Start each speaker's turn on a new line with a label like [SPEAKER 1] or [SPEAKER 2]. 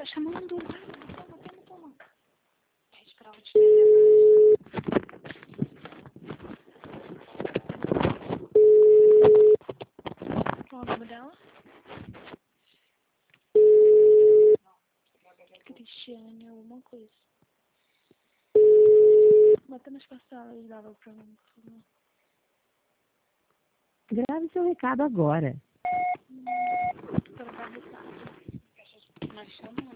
[SPEAKER 1] Tá chamando. Toma. Pede pra ela te ligar. Qual é o nome dela? Cristiane, alguma coisa. Bota nas passadas dela pra mim, por favor.
[SPEAKER 2] Grave seu recado agora.
[SPEAKER 1] Pra dar recado. Nós chamamos.